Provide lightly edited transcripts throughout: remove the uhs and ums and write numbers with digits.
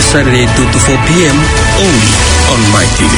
Saturday 2 to 4 p.m. only on MyTV.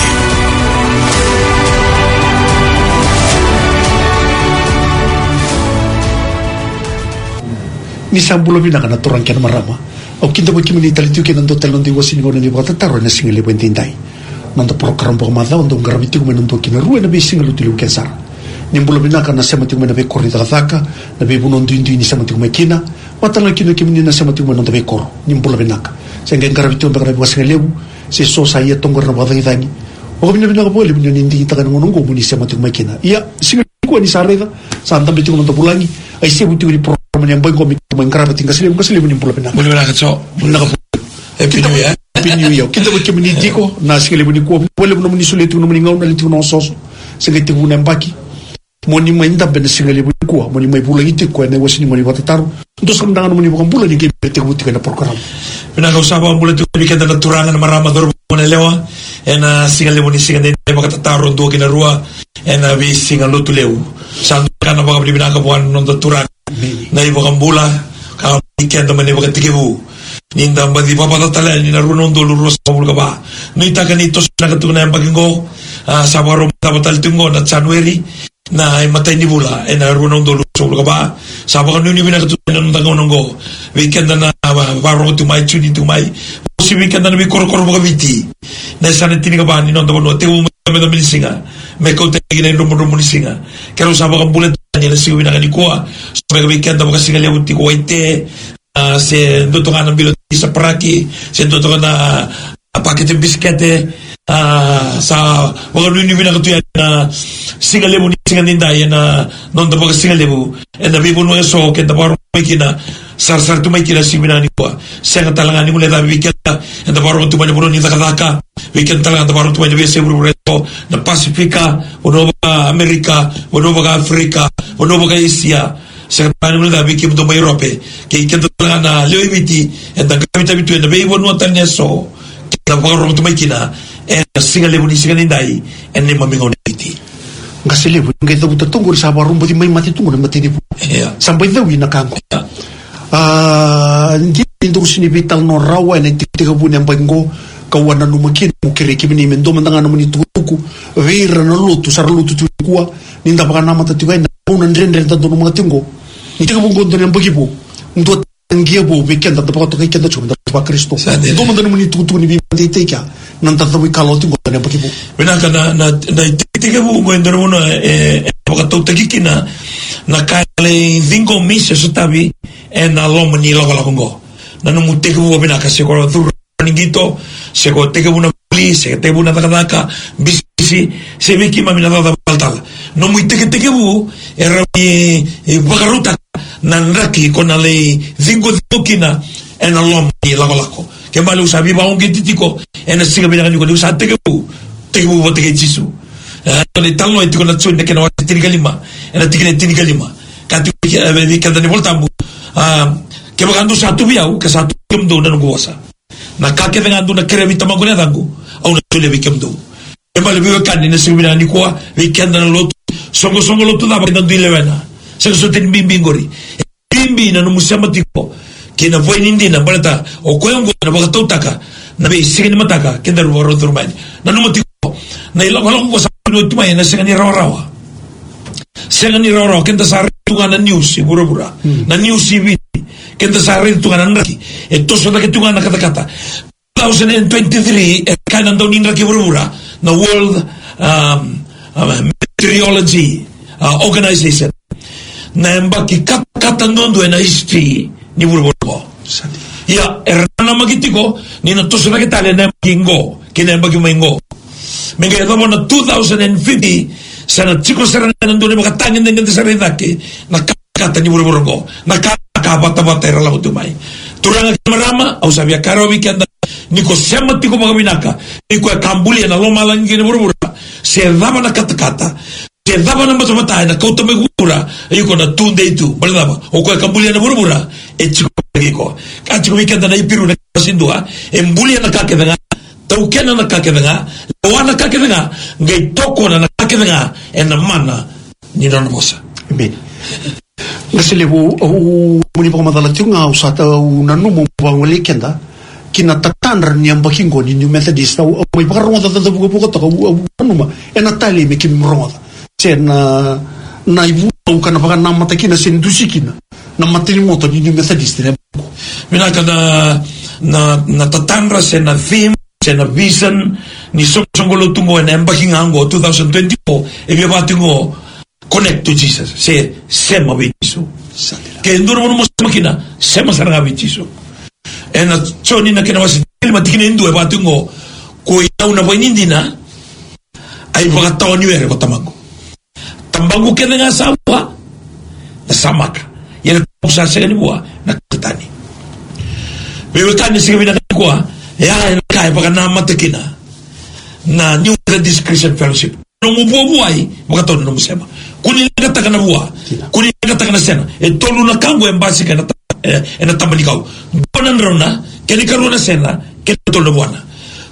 Misambulo binaka na turang kaya marama. O kinta mo kimini talitu kaya nando talon di wasin mo na ni bata taro na singali bentintay. Nando program po kamata nando ngaramiti ko nando kinaruwa na bi singalu tilu kesar. Nimbulo binaka na semati ko na be korni takataka na be bunon duindi ni semati ko makina. Watala kino kimini na semati ko nando be kor. Nimbulo binaka. Sehingga ngaramiti ko bakal wasin lebu. Si so saya tonggar na bata kitani. O kami na binaka boleh binyo nindi kita kan ngonong ko muni semati ko makina. Iya singalu ko ni sareda. Santa biti ko nando pulangi. Ay siya buti ko ni yang baik komik mengkarabat tinggal kasih punya pulau benak. Boleh nak cok. Happy New Year. Happy New Year. Kita buat community ko nasi kali punya kuah. Boleh punya meni sulit punya meni ngau nalitu nosos. Segitu punya empaki. Moni main tak benar sekali punya kuah. Moni main pulau itu kuah. Negosiasi moni buat taruh. Untuk sekarang moni bukan pulau ni kita buat tiga program. Benar kau sahabat boleh tu bikin tanda turangan marama dor punya lewa. Ena singal moni singal ni bakat taruh dua kena rua. Ena bi singal lu tu lewu. Sangat kan apa kau benar kau buat nonton turang. Na iba kang bula ka ikan naman iba katikibu ninda mbadi papatala ni narunon doluro sa bulga ba nita kanito na katuna yang pagingo sa baro tabatal tungo na January na matay ni bula narunon doluro sa bulga ba sa baka nuni binakatuna ng tangonongo weekend na baro ko tumay chuni tumay si weekend na mi korokoro mga biti na sana tinigaba ni nondo no tewu me milisinga me ko tegine rumo milisinga kero sa baka bulat niya siwin na kanikuha so may weekend na kasi ngaliawin ko ite si dotongan ng bilot sa paraki si dotongan na paket ng biskete sa mga nunibin na katuyan na singalebu ni singaninday na noon na pag singalebu and nabibuno yung so kaya parang may kina sar tumay kina siwin na kanikuha siya nga talaga ni mula dami weekend na and parang tumay na muna ni takataka weekend talaga na parang tumay na biyasa na Pasifika, uno ba Amerika, uno ba Afrika, uno ba Asia. Sa kanila na bikim do Europe. Kaya kaya talaga na lewiti and ang gamit namin ito na may iwan watan niya so kaya pagkarong tumaykina and singalebo ni singalinday and ni mamingaw na iti. Kasi lebo, ang gaya ito tungkol sa barong buti may matitungo na matinipo. Sampai daw yung nakangko. Hindi ito sinibital no rawa na ititiga po niyang panggo kawanan numakin mukiri kimi ni mendo mandanga namun itu tuku vera na lutu sar lutu tu kuwa ninda baka nama tatiwa na unan rendre tanto numatingo niti ka bungon yang bagibo untuk tanggia bo weekend tanto baka tokai kenda cuma tanto baka Kristo do mandanga namun itu tu ni bimante teka nanta tawi kalau tingo yang bagibo benar kana na teka bo mo endero na baka to tagikina na kale dingo mise sutabi na lomo ni lago na numu teka bo benar kasi ko ningito se ko teke una pli se teke una takataka bisi se viki mamina dada baltal no muy teke bu era bagaruta nanraki con ale zingo dukina en alom ni lako que malu sabi ba onge titiko en singa bina ni ko sa teke bu teke jisu ni talno itiko na tsunde que no tinikalima en tinikalima katu vi kadani voltambu que bagando sa tu biau que sa tu kemdo na ngosa na kake dengan tu na kerevita maguna dangu au na tule bikem do embale biwe kan ni sibina ni kwa weekend na lot songo lot na bakenda du levena se so tin bimbingori bimbi na no musama tipo kina voi nindi na balata o koyongo na bagato taka na be sigin mataka kenda ro turmani na no tipo na ilo ko sa no tumay na sigani rawa sigani rawa kenda sa tunga na news bura na news TV kenda sa rin tungan naki ito so na kitungan na kata 2023 kailan daw ninraki bura na World Meteorology Organization na mbaki katanondo na history ni bura ya erana magitiko ni na to so na kitale na kingo kina mbaki maingo menga mo na 2050 sana chiko sarana nando ni makatangin ng sa rin naki na kata ni bura ko na bata-bata era lagu tumay turang marama au sabia karo weekend niko sema tiko magaminaka niko kambuli na loma langi ni burubura se daba na kata se daba na mata na kauta megura ayuko na tunde itu balaba o ko kambuli na burubura e chiko niko ka chiko weekend na ipiru na sindua embuli na kakeda tau kena na kakeda wana kakeda ngai toko na kakeda en mana ni na mosa amen Ngasile muni pa madala tiunga usata unanu mo bang weekend kina tatandra ni ambakingo ni New Methodist au mai paronda da buka to numa ena tali me kim ronda na ibu kana paka namata kina sendusikina na matini moto ni New Methodist ne mina kana na tatandra sena theme sena vision ni songolo tungo en embaking ango 2024 e via batingo connect to Jesus se sema bisu ke nduro mo makina sema saranga bisu ena choni na kina wasi matikina ndu e batingo ko ina una boinindina ai paka tawani were ko tamango tambangu ke nga sawa na samaka yana kusa segani bua na kitani wewe kani sigabina kwa ya kai paka na matikina na New Methodist Christian Fellowship no mubuai paka tono no musema kuni ngata kana bua kuni ngata kana sena e tolu na kango embasi kana ena tambalikau bonan rona keni karuna sena ke tolu buana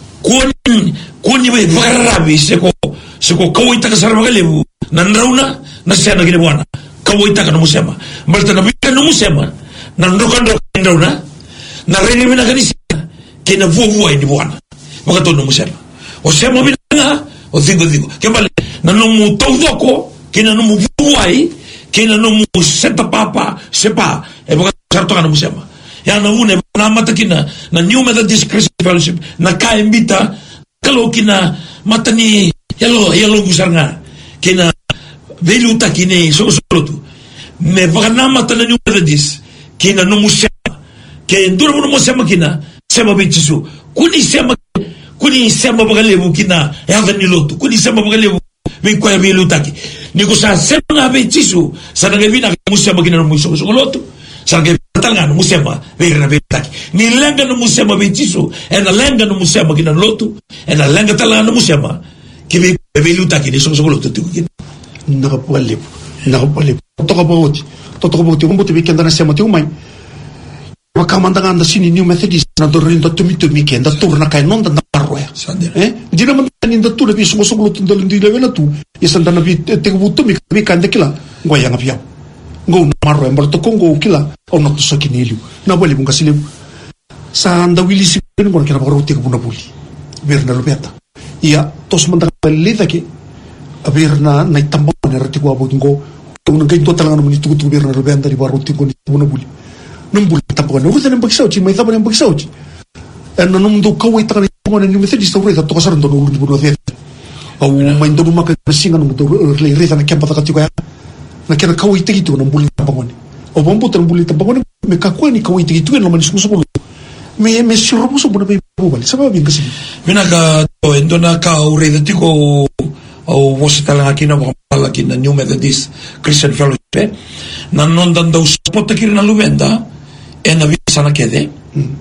kuni we varabi seko kawaita ka sarva lebu nan rauna na sena gine buana kawaita ka no musema balta na bika no musema nan rokando rauna na rene mina kanisa kena vuai ni buana paka tono musema o sema mina o digo kembali na no mu todoko kena no mu vuai kena no mu seta papa sepa e paka sarto kana musema ya na une na matakina na New Methodist Christian Fellowship na kaimbita kalau kina matani yalo gusarnga kina velu takine so tu me vagana matana New Methodist kina no musema ke nduro no musema kina sema bichisu kuni sema bagalebu kina ya vani lotu kuni sema bagalebu kwa velu taki niko sa sema na bichisu sana ngevina musema kina no muso lotu sarge talanga musema vera betaki ni lenga no musema betiso ena lenga no musema kina lotu ena lenga talanga no musema kibe beluta kini so lotu tuki na pole to boti umbuti bikenda na sema tumai wakamandanga anda sini New Methodist na dorinda tumi kenda turna kai nonda na parroya dina mandani nda tu lebi so lotu ndolindi levela tu yesanda na bi te butu mi kanda kila ngoya ngapia ngo marro en borto kongo kila o no to sokinilu na bole bunga silebu sa anda wili sipin kon kera boroti ko buna buli berna lobeta ia tos manda leda ke aberna na itambo na rati ko abungo to ngai to talanga no tu berna lobenda di boroti ko ni buna buli num buli tambo no vuta nem baksauci mai tabo nem baksauci en no ndo kawai taka ni New Methodist ore ta to sarndo no uru buna fe au mai ndo maka singa no to le reza na kempa taka tiko ya na kena kawai tegitu na mbuli tambangone o bombo tan mbuli tambangone me kakweni kawai tegitu no manis muso me sirobo so bona be bobali sababu ngasi mina ka to endona ka ure de tiko o wasitala akina bala kina New Methodist Christian Fellowship na non dando support kirina luvenda e na visa na kede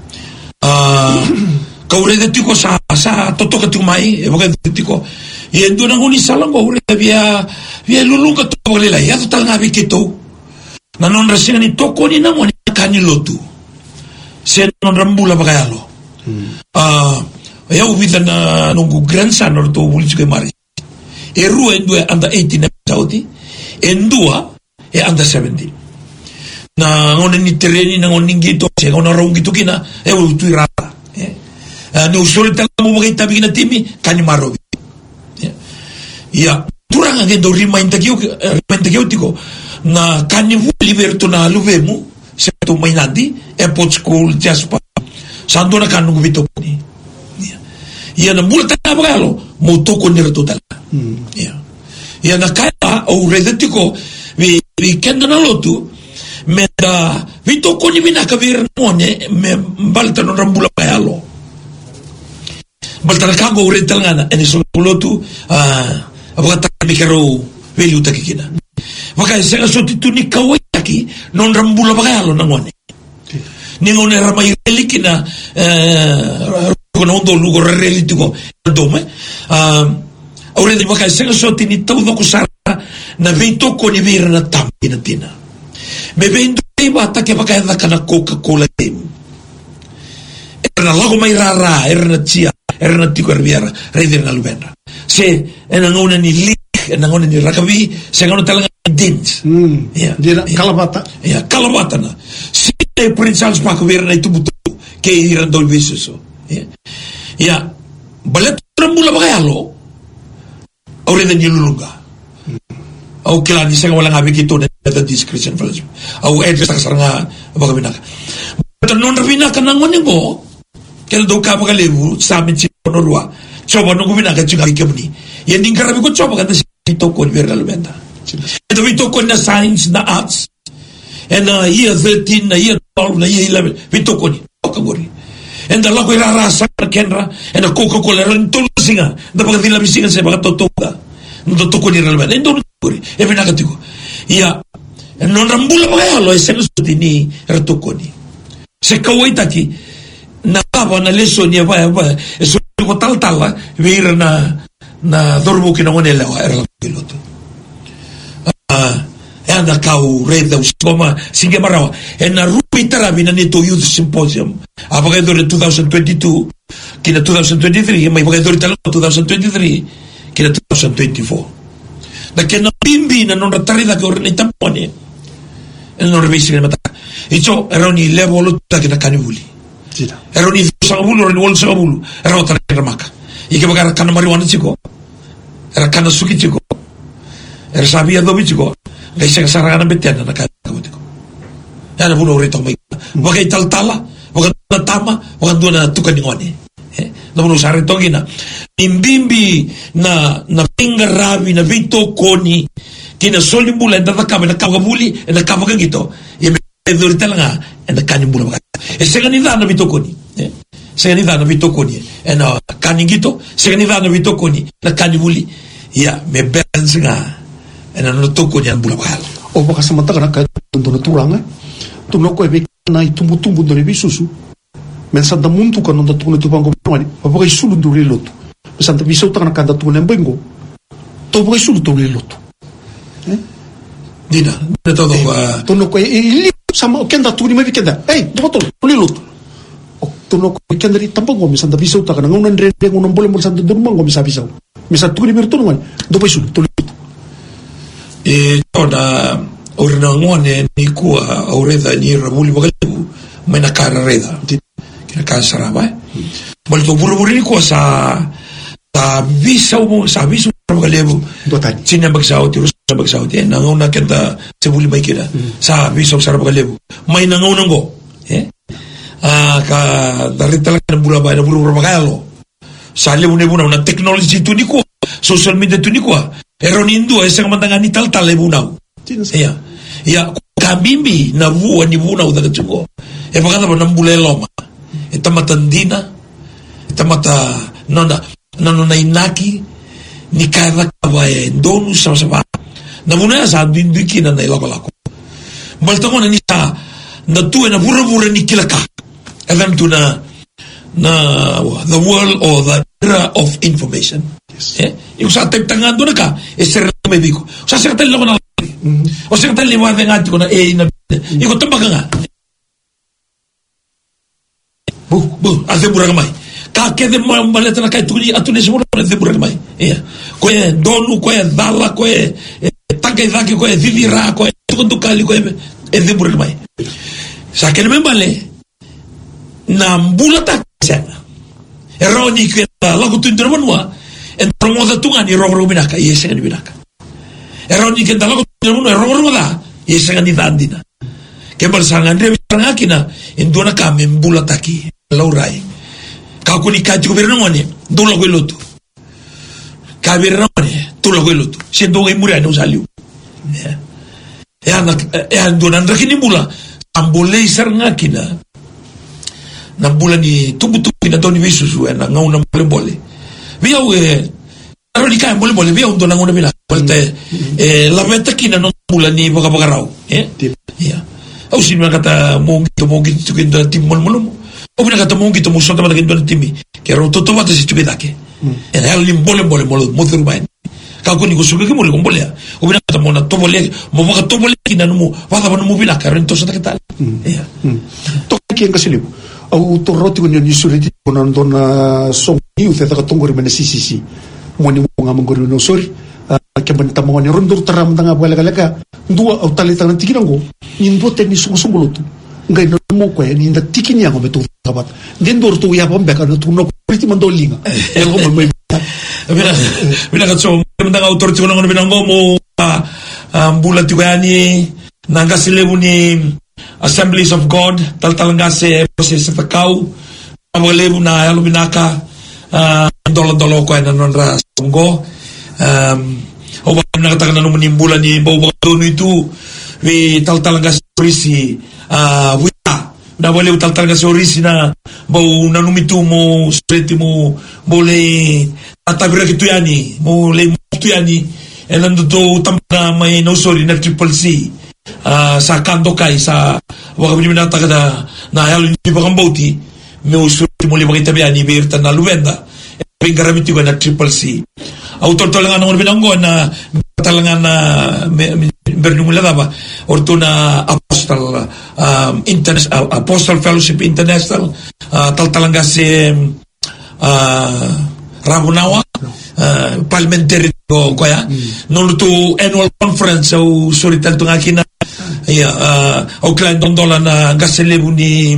ka ure de tiko sa totoka tu mai e boka de tiko e endona ngoni salango ure via lulunga to lela ya to talanga bikito na non rasina ni toko ni na moni kani lotu se non rambula bagayalo ya ubita na nungu grandson or to bulchike mari e rua endue under 18 saudi endua e under 17 na ngone ni terreni na ngone ngito se ngone rongito kina e utu irata no solita mo bagita bigina timi kani marobi ya turanga ngendo remind tiko na kani liberto na luvemu se to mainandi e pot school jaspa sandona kanu vito ni ya na multa bagalo mo toko nero total ya na kaya o redetiko vi kenda na lotu me da vito koni bina ka vir mone me balta no rambula bagalo balta kango uretalngana eni so lotu abata mikero velu takikina maka sega sotitu ni kawaki non rambula bagalo nangone ni ngone ramai relikina kono ndo lugo relitiko dome ore di maka sega sotini todo kusara na vito koni vir na tampina tina me vendo bata ke baka da kana Coca-Cola era lago mai rara era tia era tiko riviera reder na lubenda se ena ngone ni lik ena ngone ni rakabi se ngone talanga dins ya kalabata na si Prince Charles Park ver na itu butu ke iran dol bisu ya balet trembula bagayalo ore na nilulunga au kila ni sanga wala ngabi kito na discretion fellowship au address ka saranga bagaminaka but non rabinaka nangone mo kel do ka bagalebu sa min chiponorwa coba nunggu binaka juga kemuni yang dingkarabi ko coba kata ito kon verbalmente ito ito kon na science na arts and year 13 na year 12 na year 11 ito kon okagori and the lako irarasa kenra and the Coca-Cola ran tulsinga da pagdila bisinga sa mga totoga ndo to kon irrelevant ndo okagori e binakatiko ya non rambula bagayalo e seno sutini ratokoni se kawai taki na tava na lesson ya va ko tal vir na dorbo ki na ngonela era piloto anda kau reda usoma singe marawa na rupi tarabi na nito youth symposium apaga do 2022 kina 2023 mai paga do 2023 kina 2024 da kena bimbi na non ratarida ko ni tampone non revisi na mata icho era ni level ta kina kanibuli era ni sagabulu ni wol sagabulu era otra maka ike bagara kana marijuana chiko era kana suki chiko era sabia dobi chiko gaisa sarana betena na kabutiko era bulo rito mai bagai taltala bagai tama bagai dona tukaningone na bulo sare tongina imbimbi na pinga rabi na vito koni kina solimbula na kama na kabuli na kama gito dorita nga na kanibula seganida na bitokoni seganida na bitokoni na kaningito seganida na bitokoni na kanibuli ya me balance nga na no tokoni ang bulabal o baka samanta kana ka ndo na turanga tuno ko ebe na itumbutumbu do bisusu mensa da muntu kana ndo tuno tubango mani baka isulu ndo reloto santa biso kana kanda tuno mbengo to baka isulu to reloto dina de todo tuno ko sama kenda tuni mai kenda doktor lilut tuno ko kenda ri tampango misanda bisau ta kana ngunan rende ngunan boleh misanda durmango misa bisau misa tuni mirtu man do pesul to lilut toda orna ngone ni kuwa aureda ni rabuli bagalebu mena kara reda kina kasara ba bal to buru ni ko sa bisau bagalebu dotani sina bagsau tirus bagsau te nangona kenda sebuli mai kira sa bisau sara bagalebu mai nangona ngo ka darita la bula ba na bulu bagalo sa lebu ne buna na technology tu ni ko social media tu ni ko eronindo ese kamandangani tal lebu na ya kabimbi na vuo ni buna uda tugo e pagada ba nambule loma etamatandina etamata nona inaki ni kada kabae donu sama na buna sa dinduki na ilako baltongo na ni sa na tu na bura ni kilaka adam tu na the world or the era of information yung sa tangan do na ka ser medico sa ser tel na o ser tel liwa ngati ko na na iko tumbaga nga bu ate bura mai ka ke de maleta na kai tuni atune se bura de bura mai ko donu ko dala ko tangai daki ko vivira ko tukali ko de bura mai sa ke me bale na mbulata sana eroni ke la ko tundra manwa en promoda tunga ni rogro binaka yesa ni binaka eroni ke dala ko tundra rogro da yesa ni dandina ke bersanga andre ngakina en dona ka me mbulata ki laurai ka ko ni ka ti governo ngone do la gweloto ka verno ngone tu la gweloto se do ngai muri no saliu ana dona ndakini mbula ambole isar ngakina na bula ni tubutu na doni visusu na ngauna bole via aroli kai bole via un dona ngona bila volte la meta kina non bula ni boga rau ya au si me kata mongi tu kenda timon molum o me kata mongi to musonta mata kenda timi ke roto to mata si tu bedake era lim bole modru bain ka ko ni ko suke ke mo ko bole o me kata mona to bole mo boga to bole kina no va da no bila ka rento sa tal ya to ke ngasilibu au toroti ko ni suriti ko nan dona song yu te ka tongori mena sisi mo ni mo ngam no sorry ke ban tamo ni rondo taram tanga bala kala ndua au talita nan tikirango ni ndo te ni sungulo tu ngai no mo ko ni nda tikini ngo betu tabat den dor tu ya bombe ka no tu no priti mandolinga el go mai Bila ka so mendang autor tu ngono binango mo bulan tigani nanga silebu ni Assemblies of God talangase proses takau awalebu na alu binaka dolo ko na nonra songo o ba na katakan no bulan ni bawa itu we talangase prisi wita na wale talangase orisi na bau nanumitu mo spreti mo boleh atabira kitu yani mo le tu yani enando do tamna may no sorry na Triple C sa kando kai sa wakabili na takada na halo ni bakambauti me usurti mo le bakita biani berta na luwenda pingaramiti ko na Triple C autor talangan ng binanggo na talangan na bernumula ba orto na Apostle Fellowship International talanga si Rabunawa parliamentary ko kaya nung to annual conference so sorry tanto nga kina Oakland dondola na gaselebu ni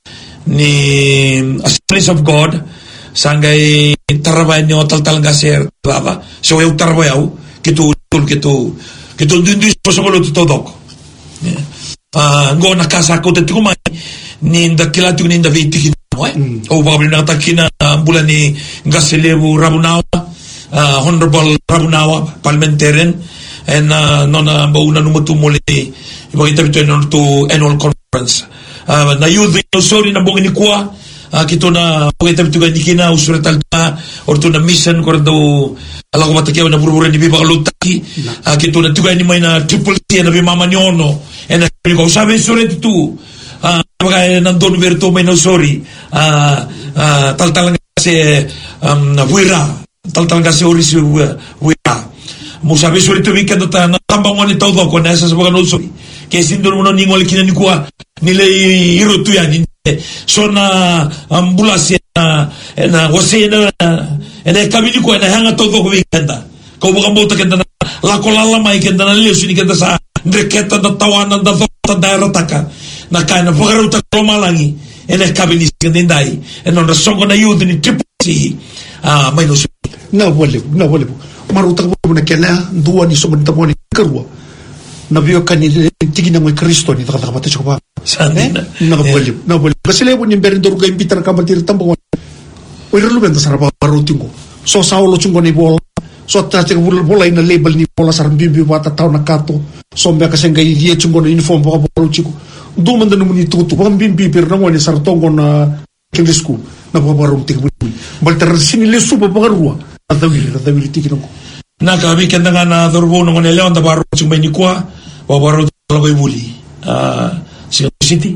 Assemblies of God sanggay tarabay nyo talanga si Rava so yung tarabayaw kito dun sa sumalo tutodok ngo nakasako tati kumay ni dakilati ko ni daviti o bakabili na takina bulan ni gaselebu Rabunawa Honorable Rabunawa parliamentarian and nona bauna numutumuli ibagita bito to annual conference na youth sorry na bongin ni kuwa kito na bagita bito ni kina usuratal na orto na mission ko daw ala ko matakyaw na buruburan ni biba kalutaki kito na tugay ni may na Triple C na bimama nyono and ko sabi surat itu bagay nandun verto may no sorry taltalang kasi wira taltalang kasi oris wira mo sabi surat itu weekend ta natambangon ni todo ko nasa sa mga no sorry kaya sindon mo na ningol kinanikuha nila irutu yan so na ambulans na wasi na kabili ko na hanga todo ko weekend ko baka mo takenda na lakolala may kenda na liyo sinikenda sa ndreketa na tawanan na dota darataka na kaya na pagaruta ko malangi kabili sikandinday non rasong ko na yun ni Triple C may nusu na wale maruta ko na kaya duwa ni sumanda mo ni karwa na biyo kanil tigi na may Kristo ni takapatay siya pa na wale kasi lebo ni berindor ka impitan ka matir tambo oy relubenta sa raparutin ko so sa ulo chungo ni bola so tati bola ina label ni bola sa bimbi wata tao na kato so mbya kasi nga iye chungo na uniform baka bola chiko duman da numuni tutu baka bimbi pir na wani sa ratongo na kindisku na baka barutin ko baltar sinile supa baka ruwa nadawiri tiki nako nakabi kenda nga na dorbo nung neleon da baro chungo may nikwa wabaro talaga ibuli Singapore City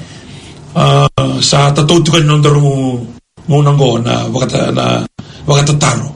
sa tatutukan nung dormo ngunang go na wakatataro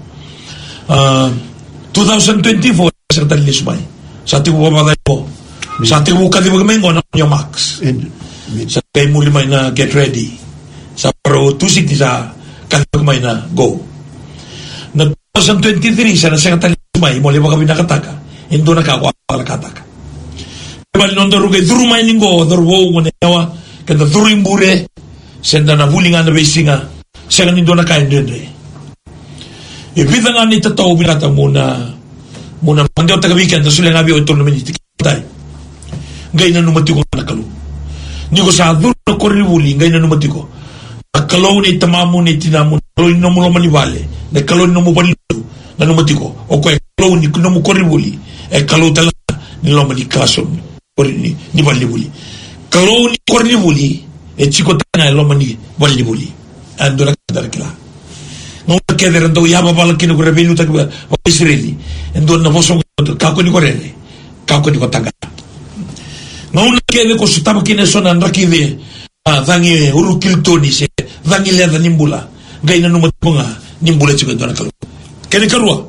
2024 sa katali sumay sa ating bumamatay po sa ating bukaliwag na yung max sa kayo muli may na get ready sa paro 2 city sa kaliwag may na go na 2023 sa nasa katali sumay muli ba kami nakataka hindi nakakuha nakataka bali nung darugay durumay ninggo darubo ngunewa kanda durimbure senda na bulingan na besinga siya nindo na kain din ibida nga ni tataw binata muna mandaw taga-weekend na sila nga biyo ito naman itikitay ngay na numati ko nakalo ni ko sa duro na koribuli ngay na numati ko nakalaw na itamamu na itinamo nakalaw na mo manibale nakalaw na mo panilo na numati ko o kaya nakalaw ni na mo koribuli kalaw talaga nila manikason ni balibuli kalaw ni koribuli chiko tanga ilo mani balibuli ando na kadar kila nung keder ando yaba bala kino ko rebelu tak wa Israeli ando na bosong kako ni korere kako ni ko taga nung keder ko sutama kineson an rakide dangi urukil toni se dangi le nimbula gai na numat ko nga nimbula chiko ando na kalu kene karwa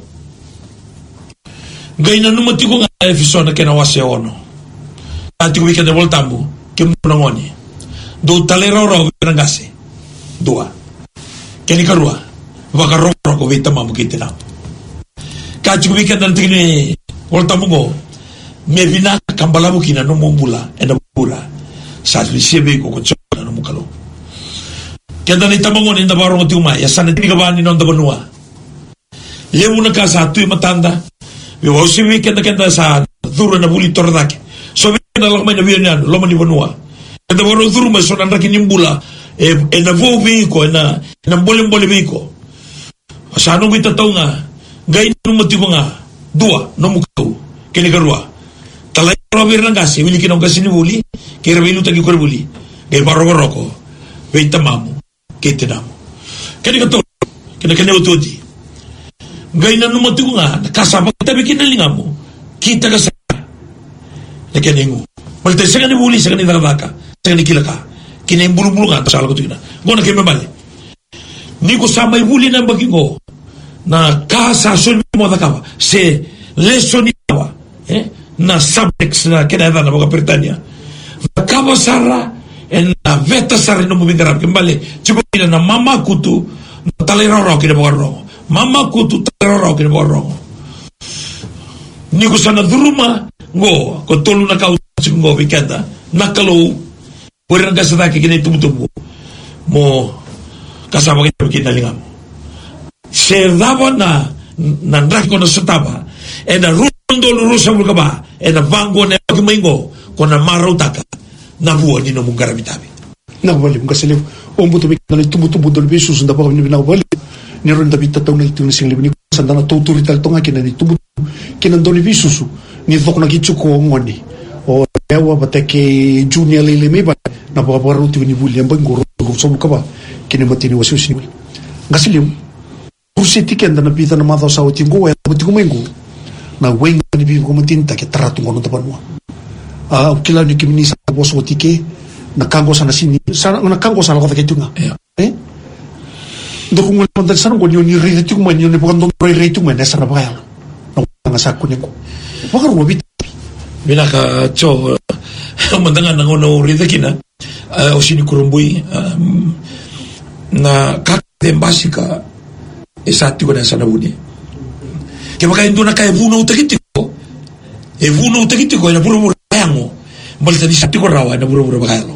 gai na numat ko nga efisona kena wase ono ati ko weekend voltambu kimno ngoni do talero ro ngase dua keni karua baka ro ko vita mamu kitina ka chubi kan dan tini volta mungo me vina kambala mukina no mumbula ena pura sa lisibe ko tsona no mukalo kenda ni tamangon inda barong tiuma ya sana tigabani non da banua lewu na ka sa tu matanda yo osiwi kenda sa duro na buli tordake so na lang may nabiyan lo man banua kenda baro duro may so nanda kinimbula na vobi ko na bolim ko sa anong itataw nga gay nung mati mga dua no mukaw kinigarwa talay rawir lang kasi wili kinong kasi ni buli kaya rabilu tagi ko buli gay baroko wait tamamu kete namo kaya ka to kaya utodi gay na nung mati nga nakasama kita bikin na lingamo kita ka sa nakaningo malta sa ni buli sa kanina baka sa kanila ka kinaing bulu-bulu nga pasal ko ito gona kayo mabali ni ko sa may buli ng baging ko na kasasun mo na kawa se lesson ni kawa na subjects na kinahatan na mga Britanya na kawa sara na veta sara no mubingarap kimbali chupo na mama kutu na taliraro kinabagarong mama kutu taliraro kinabagarong ni ko sa naduruma ngo ko tulu na kawa ngo bikenda nakalo pwede nga sa taki kinay tumutubo mo kasama kita lingam serdaba na nandraki ko na sutaba na rundolo rusa mo ka ba na vango na kimaingo ko na marutaka na buwan ni no mong garamitabi nabali mo kasi umbuto bigla na tumutubo dol besus na pa kami nabali ni ron dapat tataw na ito na singlib ni sanda na tutorital to nga kinani tumutubo kinandoni besus ni vok na kitsuko ngoni o ewa batake junior lele meba na pakaparuti ni buli ang bangoro gusto mo ka ba kinamatini wasu sinibuli ngasilim kursiti kenda na pita na mataw sa uting ko buti kumengo na wenga ni bibi kumatinta ke taratung kono tapan mo kila ni kimini sa boss otike na kango sana sini sana na kango sana ko takitu nga ndoko ngol pandal sana ko ni rito mo ni bukan don rito mo na sana ba na nga sa kunya ko bakar mo bit binaka cho mandangan ng uno rito kina o sinikurumbuy na kakde basika esati ko na sa nabuni kaya makain doon na kaya vuno utakitiko vuno utakitiko na puro-puro kayango balita di sati ko rawa na puro-puro bakayalo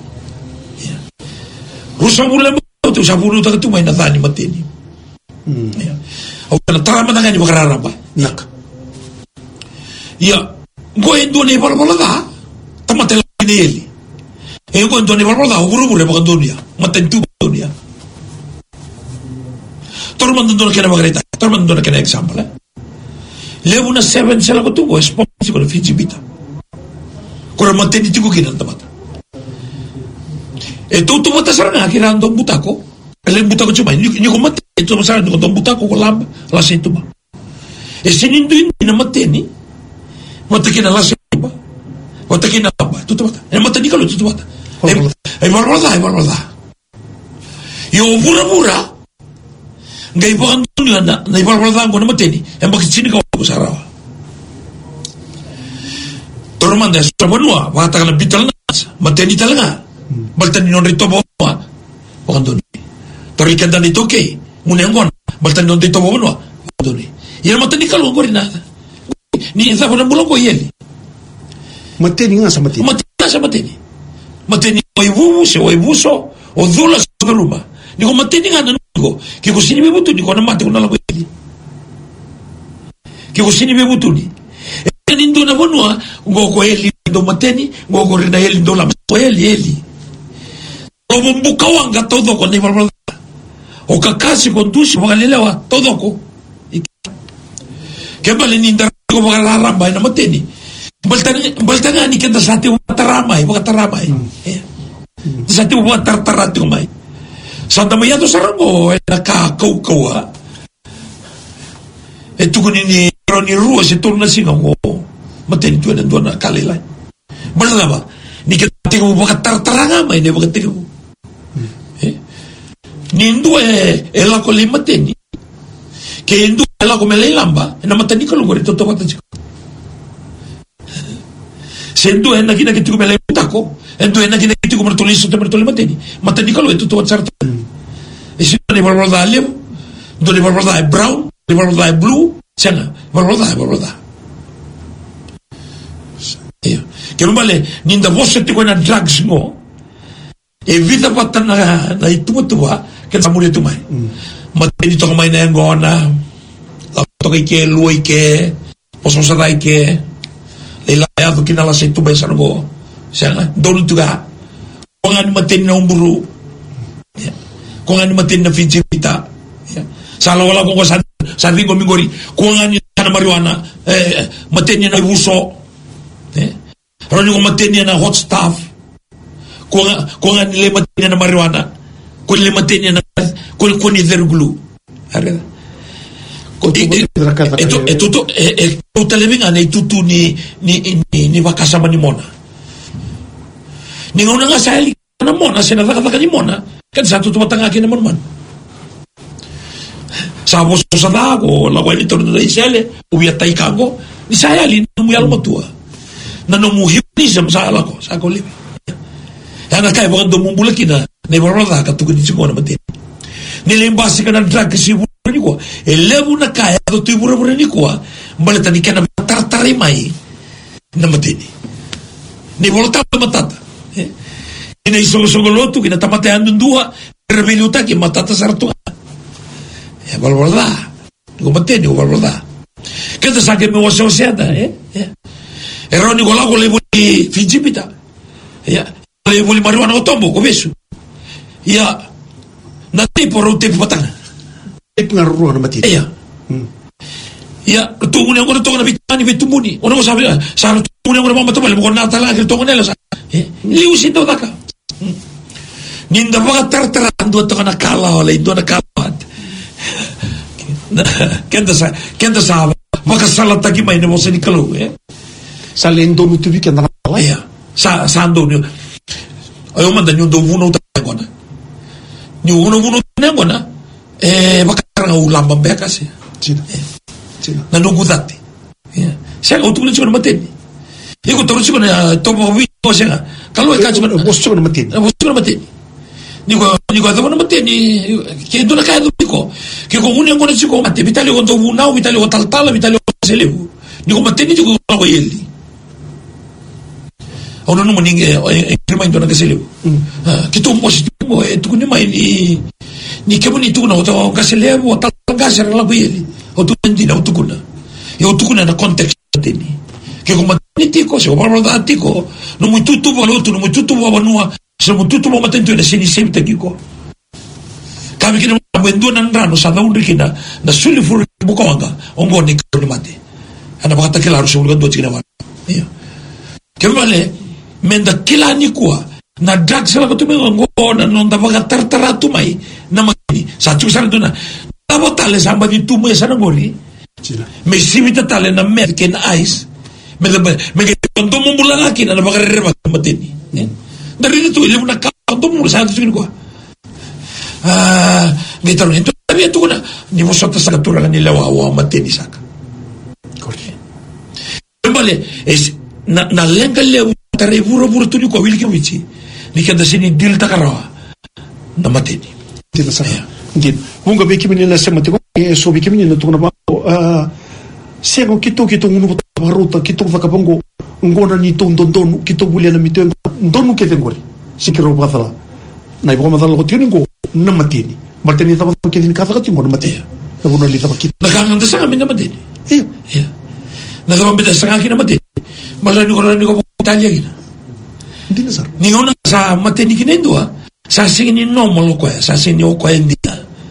rusang mula mo ito sa vuno utakitiko may nathani matini o natarama na nga ni makararamba nak goen doon ay balbalada tamatela ni eli goen doon ay balbalada puro-puro bakang doon niya matentu doon niya torman doon na kaya magarita torman doon na kaya example lewu na 7 sila ko tubo esponsi ko na Fijibita kura mateni tigo kinan tamata tubo ta sarang akiran doon butako alam butako cuma ini ko mateni ito masarang doon butako ko lab lasa ito ba sinindo yun na mateni matakin na lasa ito ba matakin na ba tuto bata mateni ka lo tuto bata ay barbalda yung bura-bura ngay ibakan doon nga na ibalbaldahan ko na matini bakit sinikaw ko sa araw Torman na sa banua wakata ka na bital na matini talaga baltan ninon rito ba wakan doon torikan dan ito okay muna yung baltan ninon rito ba banua wakan doon yan matini ka lang ko rin na ni isa ko na bulong ko yan matini nga sa matini matini o ibuso o dula sa karuma ni ko matini nga na ko kiko sini bebutu ni ko na mati ko na lang ko kiko sini bebutu ni nindo na bonua ngoko eli ndo mateni ngoko rina eli ndo la eli o bumbuka wanga todo ko ni balbal o kakasi con dusi magalelewa todo ko kembali ni ndar ko magalaramba na mateni baltanga ni kenda sati mataramay sati matartarati ko mai Santa Maria to Sarango nakakaukawa kunin ni Ronnie Ruas ito na singaw mateni tuwa na doon na kalilay bala ba ni kati ko baka tartaranga may ni baka tingin mo nindo ela ko limateni kaya indo ela ko melalamba na matani ko lugar ito to matani ko sendo na ginagiti ko melalamba ko endo na ginagiti ko martulis ito mateni matani ko ito to sarta isi ni balbalda alim do ni balbalda brown ni balbalda blue siya balbalda kaya mabali ninda vos ito ko na drugs mo evita pata na itumatua ken samuli tumai mateni to mai na ngona la to ke lui ke pososarai ke lela ya to kinala se tu besa ngo sanga dolu tuga kongan mateni na umburu kongan mateni na Fijipita sala wala ko sa vingo mingori kongan ni na marijuana mateni na uso roni ko mateni na hot stuff kongan ni le mateni na marijuana ko le mateni na ko ni verglu arena tutto le vingane tutto ni vakasama ni mona ni ngona nga sali na mona sina vakaka ni mona kan sa tutto matanga kina mon sa vos sa dago la wali torno dai sele ubia tai kago ni sayali no mu yalo matua na no mu hypnotism sa ala ko sa ko live ana kai bo ndo mumbula kina ne borada ka tu ni chimona mate ni lembasi kana drag si ni ko elevu na kaya do tu bura ni ko baleta ni kana tartare mai na matini ni volta matata ni iso golotu kina tamate andu dua reveluta ki matata sartu e valvolda ko matini o valvolda che te sa che mi was osiada eroni ko la ko le voli Fijipita le voli marijuana o tombo ko vesu na tipo rote patana pengaruh na mati. Ya, tunggu yang kau na bitani bitumuni. Ono sabi sa tunggu yang kau mama tabal mo na tala ke tunggu nela sa. Liusin daw daka. Ninda baga tartarando to kana kala wala indo na kapat. Kenda sa baga salata ki mai mo seni kalo Salendo no tubi que andava lá. Sa ando. Ayo manda nyo do vuno ta gona. Nyo vuno na gona. Baka ulam bambeka sih. Cina. Na nungudati. Saya kau tulis cuma mateni. Iku terus cuma tomo video saya. Kalau ikan cuma bos cuma mateni. Bos cuma mateni. Ni ko ada mana mateni. Kaya doon na kaya doon ko. Kaya kung unang ko na siya ko mati. Bitali ko to bunaw, bitali ko taltala, bitali ko selebu. Ni ko mateni juga ko yeli. Ono no maning remind do na kaselebu. Kita positif mo itu kunya main ni kemo ni tukuna o kaselebu o talgasar la beli o tundi na o tukuna na context teni ke ko matini tiko se o barba tiko no muy tutu baloto no muy tutu banua se muy tutu mo matento na sini sempre tiko kami kina mwendu na ndrano sa daun rikina na suli furu bukawanga ongo ni ko mate ana bakata kelaro se ulga do tigina wa ke vale menda kilani kwa na drugs la ko tumengo ngona non da baga tartaratu mai na mani sa tu sana duna tabo tale samba di tumo esa na gori me simita tale na med ken ice me ke tondo mo bulala kina na baga reba mateni dari tu ile na ka tondo mo sa tu ko getaro ento habia tu na ni vosotros sakatura ni lewa wa mateni saka corre vale es na lenga le tare vuro tu ni ko wilki wichi ni kada sini dil takarawa na mateni Tidak salah. Mungkin. Bunga beki menina sama tiko. So beki menina tu nama. Sego kita ngunu baruta kita vakabongo ngona ni ton kita boleh na mito donu ke tengori. Sikiro batala. Na ibo madala ko tiningo na matini. Martini tama ke tin kata kati mo na matini. Na bona lita bakit. Nakangan ta sa amin na matini. Iya. Nagawang bida sa akin na matini. Malani ko Italia gina. Hindi na sir. Ni ngona sa matini kinendo Sa singin no mo ko sa singin ko hindi